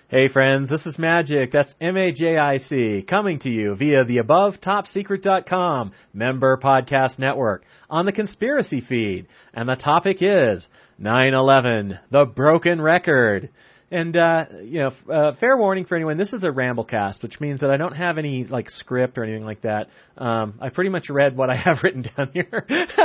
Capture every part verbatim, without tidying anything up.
Hey friends, this is Magic, that's M A J I C, coming to you via the above top secret dot com member podcast network on the Conspiracy feed. And the topic is nine eleven, the broken record. And, uh, you know, uh, fair warning for anyone, this is a ramblecast, which means that I don't have any, like, script or anything like that. Um, I pretty much read what I have written down here.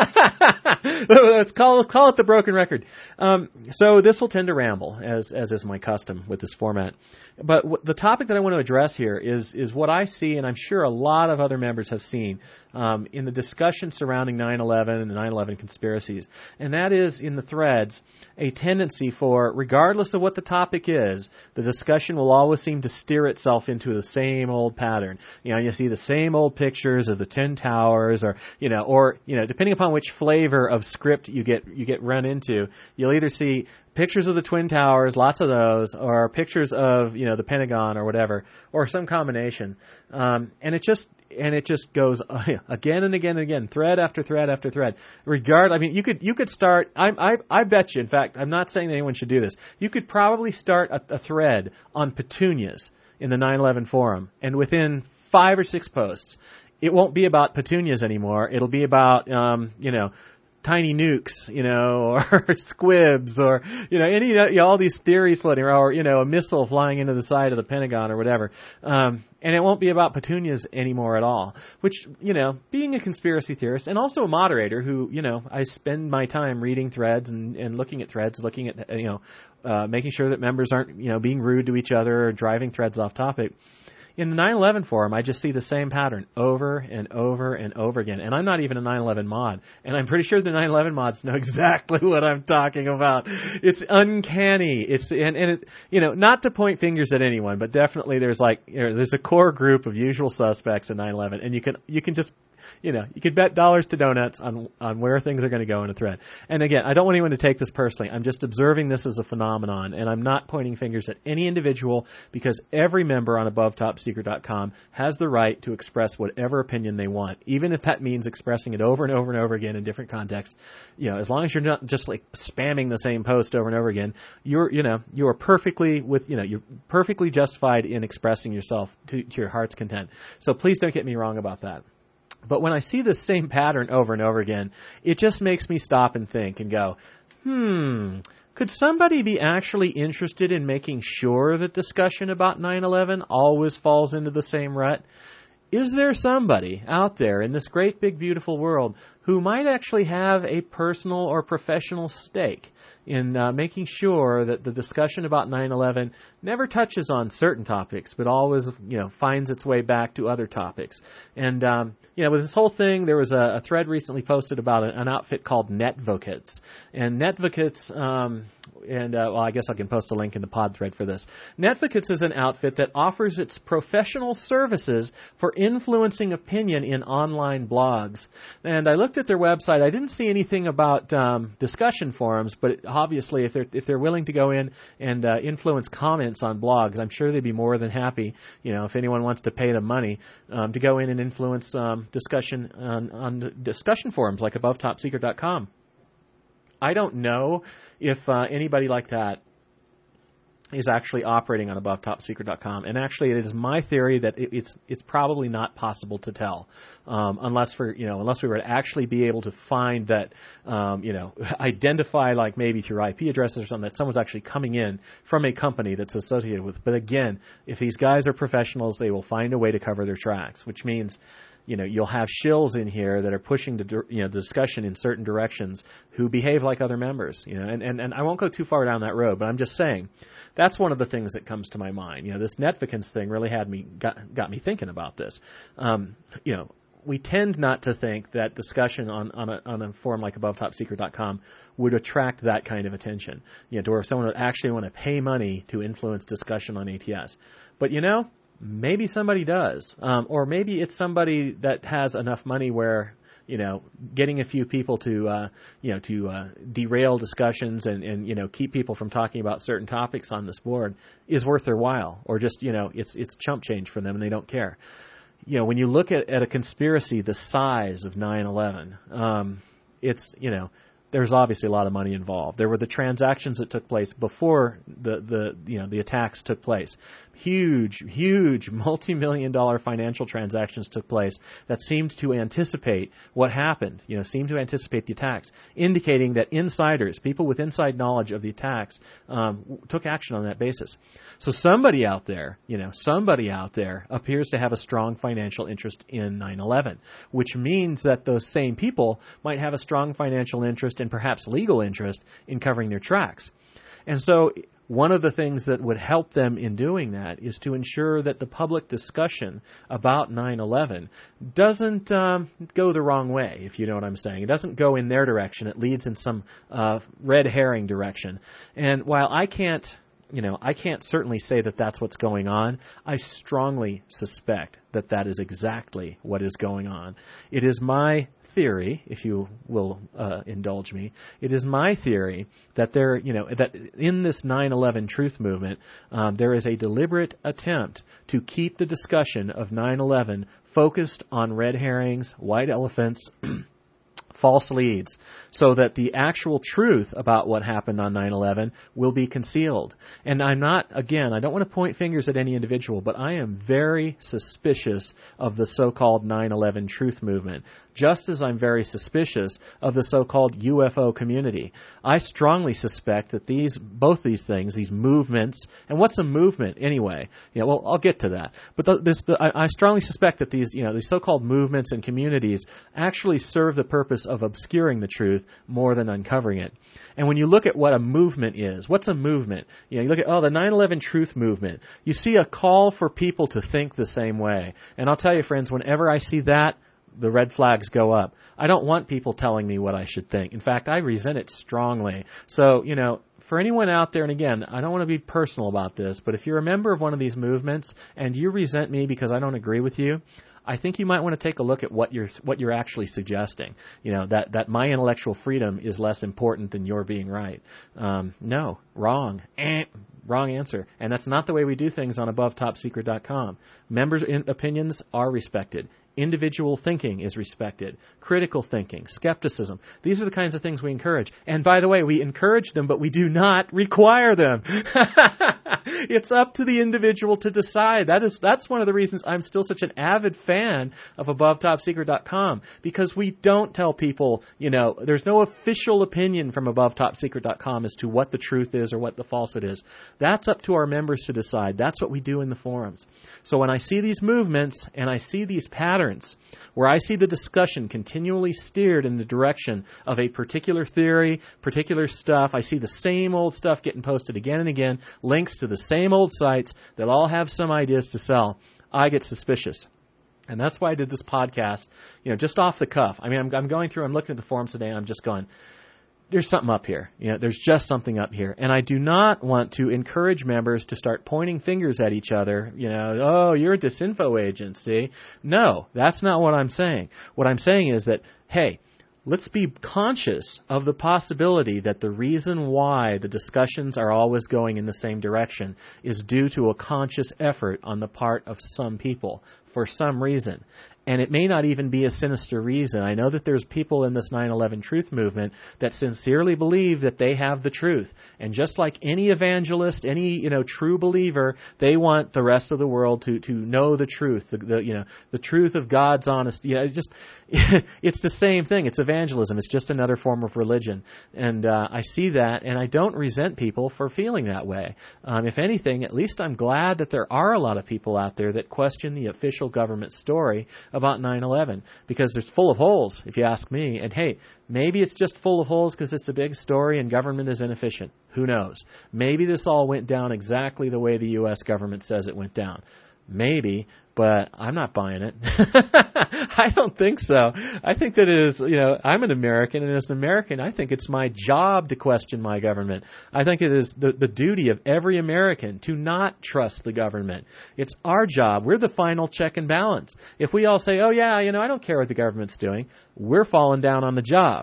Let's call, call it the broken record. Um, so this will tend to ramble, as, as is my custom with this format. But w- the topic that I want to address here is, is what I see, and I'm sure a lot of other members have seen, um, in the discussion surrounding nine eleven and the nine eleven conspiracies. And that is, in the threads, a tendency for, regardless of what the topic is, the discussion will always seem to steer itself into the same old pattern. You know, you see the same old pictures of the Twin Towers, or, you know, or, you know, depending upon which flavor of script you get, you get run into, you'll either see pictures of the Twin Towers, lots of those, or pictures of, you know, the Pentagon or whatever, or some combination. Um, and it just, and it just goes uh, again and again and again, thread after thread after thread. Regard, I mean, you could, you could start, I, I, I bet you, in fact, I'm not saying that anyone should do this. You could probably start a, a thread on petunias in the nine eleven forum, and within five or six posts, it won't be about petunias anymore. It'll be about, um, you know, tiny nukes, you know, or squibs, or, you know, any, you know, all these theories floating around, or, you know, a missile flying into the side of the Pentagon or whatever. Um, and it won't be about petunias anymore at all, which, you know, being a conspiracy theorist and also a moderator who, you know, I spend my time reading threads and, and looking at threads, looking at, you know, uh, making sure that members aren't, you know, being rude to each other or driving threads off topic. In the nine eleven forum, I just see the same pattern over and over and over again. And I'm not even a nine eleven mod. And I'm pretty sure the nine eleven mods know exactly what I'm talking about. It's uncanny. It's, and, and it, you know, not to point fingers at anyone, but definitely there's like, you know, there's a core group of usual suspects in nine eleven. And you can, you can just, you know, you could bet dollars to donuts on on where things are going to go in a thread. And again, I don't want anyone to take this personally. I'm just observing this as a phenomenon, and I'm not pointing fingers at any individual, because every member on above top secret dot com has the right to express whatever opinion they want, even if that means expressing it over and over and over again in different contexts. You know, as long as you're not just like spamming the same post over and over again, you're, you know, you are perfectly with, you know, you're perfectly justified in expressing yourself to, to your heart's content. So please don't get me wrong about that. But when I see the same pattern over and over again, it just makes me stop and think and go, hmm, could somebody be actually interested in making sure that discussion about nine eleven always falls into the same rut? Is there somebody out there in this great, big, beautiful world who might actually have a personal or professional stake in uh, making sure that the discussion about nine eleven never touches on certain topics, but always, you know, finds its way back to other topics? And, um, you know, with this whole thing, there was a, a thread recently posted about an, an outfit called Netvocates. And Netvocates, um, and, uh, well, I guess I can post a link in the pod thread for this. Netvocates is an outfit that offers its professional services for influencing opinion in online blogs. And I looked at their website. I didn't see anything about um, discussion forums, but it, obviously, if they're if they're willing to go in and uh, influence comments on blogs, I'm sure they'd be more than happy. You know, if anyone wants to pay them money um, to go in and influence um, discussion on, on discussion forums like above top secret dot com. I don't know if uh, anybody like that is actually operating on above top secret dot com, and actually it is my theory that it, it's it's probably not possible to tell, um, unless for you know unless we were to actually be able to find that um, you know identify, like maybe through I P addresses or something, that someone's actually coming in from a company that's associated with. But again, if these guys are professionals, they will find a way to cover their tracks, which means, you know, you'll have shills in here that are pushing the, you know, the discussion in certain directions who behave like other members, you know, and, and, and I won't go too far down that road, but I'm just saying that's one of the things that comes to my mind. You know, this Netvocates thing really had me, got, got me thinking about this. Um, you know, we tend not to think that discussion on, on a, on a forum like above top secret dot com would attract that kind of attention, you know, to where someone would actually want to pay money to influence discussion on A T S. But, you know, maybe somebody does, um, or maybe it's somebody that has enough money where, you know, getting a few people to, uh, you know, to uh, derail discussions and, and, you know, keep people from talking about certain topics on this board is worth their while, or just, you know, it's it's chump change for them and they don't care. You know, when you look at, at a conspiracy the size of nine eleven, um, it's, you know, there's obviously a lot of money involved. There were the transactions that took place before the, the you know the attacks took place. Huge, huge multi-million dollar financial transactions took place that seemed to anticipate what happened, you know, seemed to anticipate the attacks, indicating that insiders, people with inside knowledge of the attacks, um, took action on that basis. So somebody out there, you know, somebody out there appears to have a strong financial interest in nine eleven, which means that those same people might have a strong financial interest and perhaps legal interest in covering their tracks. And so one of the things that would help them in doing that is to ensure that the public discussion about nine eleven doesn't um, go the wrong way, if you know what I'm saying. It doesn't go in their direction. It leads in some uh, red herring direction. And while I can't, you know, I can't certainly say that that's what's going on, I strongly suspect that that is exactly what is going on. It is my theory, if you will uh, indulge me, it is my theory that there, you know, that in this nine eleven truth movement, um, there is a deliberate attempt to keep the discussion of nine eleven focused on red herrings, white elephants, false leads, so that the actual truth about what happened on nine eleven will be concealed. And I'm not, again, I don't want to point fingers at any individual, but I am very suspicious of the so-called nine eleven truth movement, just as I'm very suspicious of the so-called U F O community. I strongly suspect that these, both these things, these movements, and what's a movement anyway? You know, well, I'll get to that. But the, this, the, I, I strongly suspect that these, you know, these so-called movements and communities actually serve the purpose of obscuring the truth more than uncovering it. And when you look at what a movement is, what's a movement? You know, you look at, oh, the nine eleven truth movement. You see a call for people to think the same way. And I'll tell you, friends, whenever I see that, the red flags go up. I don't want people telling me what I should think. In fact, I resent it strongly. So, you know, for anyone out there, and again, I don't want to be personal about this, but if you're a member of one of these movements and you resent me because I don't agree with you, I think you might want to take a look at what you're what you're actually suggesting. You know, that, that my intellectual freedom is less important than your being right. Um, no, wrong. Eh, wrong answer. And that's not the way we do things on above top secret dot com. Members' in- opinions are respected. Individual thinking is respected. Critical thinking, skepticism. These are the kinds of things we encourage. And by the way, we encourage them, but we do not require them. It's up to the individual to decide. That is, that's one of the reasons I'm still such an avid fan of above top secret dot com, because we don't tell people, you know, there's no official opinion from above top secret dot com as to what the truth is or what the falsehood is. That's up to our members to decide. That's what we do in the forums. So when I see these movements and I see these patterns where I see the discussion continually steered in the direction of a particular theory, particular stuff, I see the same old stuff getting posted again and again, links to the same old sites that all have some ideas to sell, I get suspicious. And that's why I did this podcast, you know, just off the cuff. I mean, I'm, I'm going through, I'm looking at the forums today, and I'm just going, there's something up here. You know, there's just something up here. And I do not want to encourage members to start pointing fingers at each other. You know, oh, you're a disinfo agent, see? No, that's not what I'm saying. What I'm saying is that, hey, let's be conscious of the possibility that the reason why the discussions are always going in the same direction is due to a conscious effort on the part of some people for some reason. And it may not even be a sinister reason. I know that there's people in this nine eleven truth movement that sincerely believe that they have the truth. And just like any evangelist, any, you know, true believer, they want the rest of the world to, to know the truth, the, the you know, the truth of God's honesty. You know, it's just, it's the same thing. It's evangelism. It's just another form of religion. And uh, I see that, and I don't resent people for feeling that way. Um, if anything, at least I'm glad that there are a lot of people out there that question the official government story about nine eleven, because it's full of holes, if you ask me. And hey, maybe it's just full of holes because it's a big story and government is inefficient. Who knows? Maybe this all went down exactly the way the U S government says it went down. Maybe, but I'm not buying it. I don't think so. I think that it is, you know, I'm an American, and as an American, I think it's my job to question my government. I think it is the, the duty of every American to not trust the government. It's our job. We're the final check and balance. If we all say, oh, yeah, you know, I don't care what the government's doing, we're falling down on the job.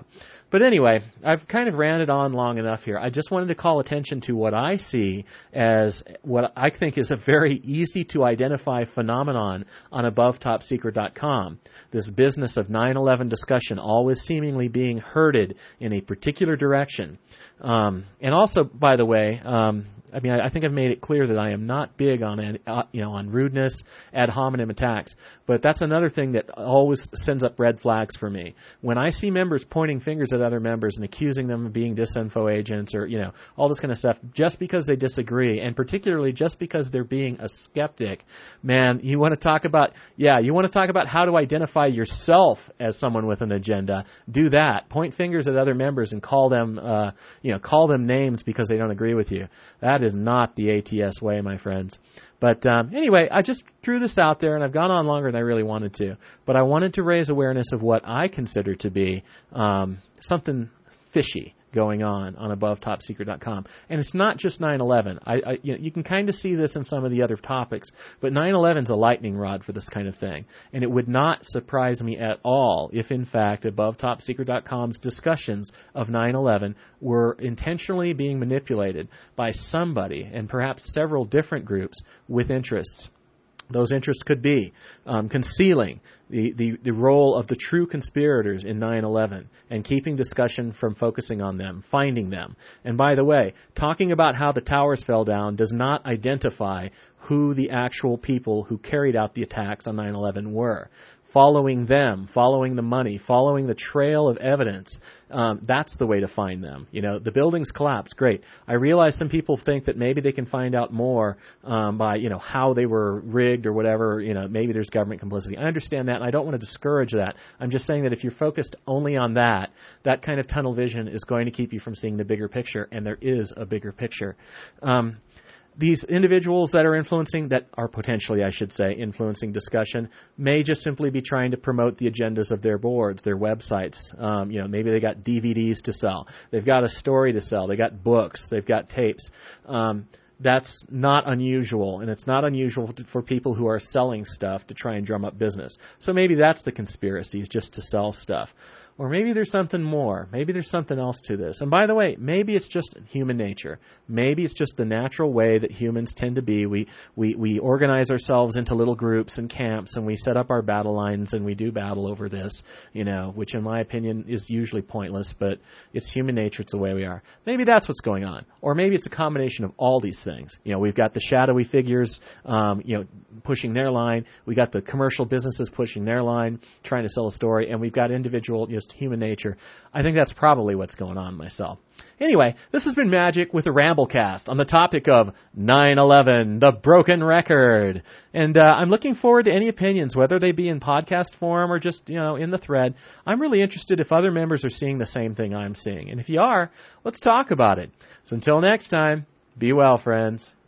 But anyway, I've kind of ranted on long enough here. I just wanted to call attention to what I see as what I think is a very easy to identify phenomenon on above top secret dot com. This business of nine eleven discussion always seemingly being herded in a particular direction. Um, and also, by the way, um, I mean, I, I think I've made it clear that I am not big on, uh, you know, on rudeness, ad hominem attacks. But that's another thing that always sends up red flags for me. When I see members pointing fingers at other members and accusing them of being disinfo agents or, you know, all this kind of stuff, just because they disagree, and particularly just because they're being a skeptic, man, you want to talk about, yeah, you want to talk about how to identify yourself as someone with an agenda. Do that. Point fingers at other members and call them, uh, you know, call them names because they don't agree with you. That is not the A T S way, my friends. But um, anyway, I just threw this out there, and I've gone on longer than I really wanted to. But I wanted to raise awareness of what I consider to be um, something fishy going on on above top secret dot com. And it's not just nine eleven. I, I, you know, you can kind of see this in some of the other topics, but nine eleven is a lightning rod for this kind of thing. And it would not surprise me at all if, in fact, above top secret dot com's discussions of nine eleven were intentionally being manipulated by somebody, and perhaps several different groups with interests. Those interests could be um, concealing the, the, the role of the true conspirators in nine eleven and keeping discussion from focusing on them, finding them. And by the way, talking about how the towers fell down does not identify who the actual people who carried out the attacks on nine eleven were. Following them, following the money, following the trail of evidence, um, that's the way to find them. You know, the buildings collapsed, great. I realize some people think that maybe they can find out more um, by, you know, how they were rigged or whatever. You know, maybe there's government complicity. I understand that, and I don't want to discourage that. I'm just saying that if you're focused only on that, that kind of tunnel vision is going to keep you from seeing the bigger picture, and there is a bigger picture. Um, These individuals that are influencing, that are potentially, I should say, influencing discussion, may just simply be trying to promote the agendas of their boards, their websites. Um, you know, maybe they got D V Ds to sell. They've got a story to sell. They got books. They've got tapes. Um, that's not unusual, and it's not unusual to, for people who are selling stuff to try and drum up business. So maybe that's the conspiracy, is just to sell stuff. Or maybe there's something more. Maybe there's something else to this. And by the way, maybe it's just human nature. Maybe it's just the natural way that humans tend to be. We we we organize ourselves into little groups and camps, and we set up our battle lines, and we do battle over this, you know, which in my opinion is usually pointless, but it's human nature. It's the way we are. Maybe that's what's going on. Or maybe it's a combination of all these things. You know, we've got the shadowy figures, um, you know, pushing their line. We got the commercial businesses pushing their line, trying to sell a story, and we've got individual, just human nature. I think that's probably what's going on myself. Anyway, this has been Magic with a Ramblecast on the topic of nine eleven, the broken record. And uh, I'm looking forward to any opinions, whether they be in podcast form or just, you know, in the thread. I'm really interested if other members are seeing the same thing I'm seeing. And if you are, let's talk about it. So until next time, be well, friends.